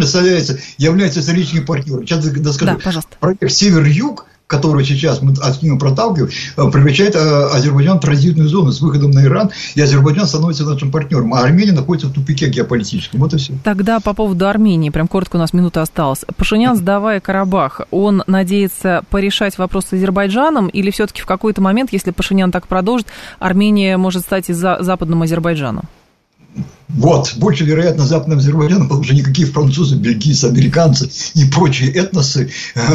является стратегическим партнером. Сейчас скажу, проект «Север-Юг», который сейчас мы активно проталкиваем, превращает Азербайджан в транзитную зону с выходом на Иран, и Азербайджан становится нашим партнером, а Армения находится в тупике геополитическом. Вот и все. Тогда по поводу Армении, прям коротко, у нас минута осталась. Пашинян, сдавая Карабах, он надеется порешать вопрос с Азербайджаном, или все-таки в какой-то момент, если Пашинян так продолжит, Армения может стать и западным Азербайджаном? Вот, больше вероятно западным Азербайджаном, потому что никакие французы, бельгийцы, американцы и прочие этносы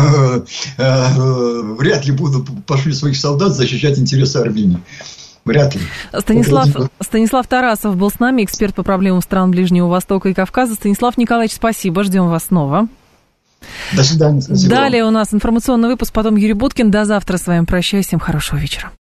вряд ли пошли своих солдат защищать интересы Армении. Вряд ли. Станислав Тарасов был с нами, эксперт по проблемам стран Ближнего Востока и Кавказа. Станислав Николаевич, спасибо, ждем вас снова. До свидания. Спасибо. Далее у нас информационный выпуск, потом Юрий Буткин. До завтра с вами прощаюсь, всем хорошего вечера.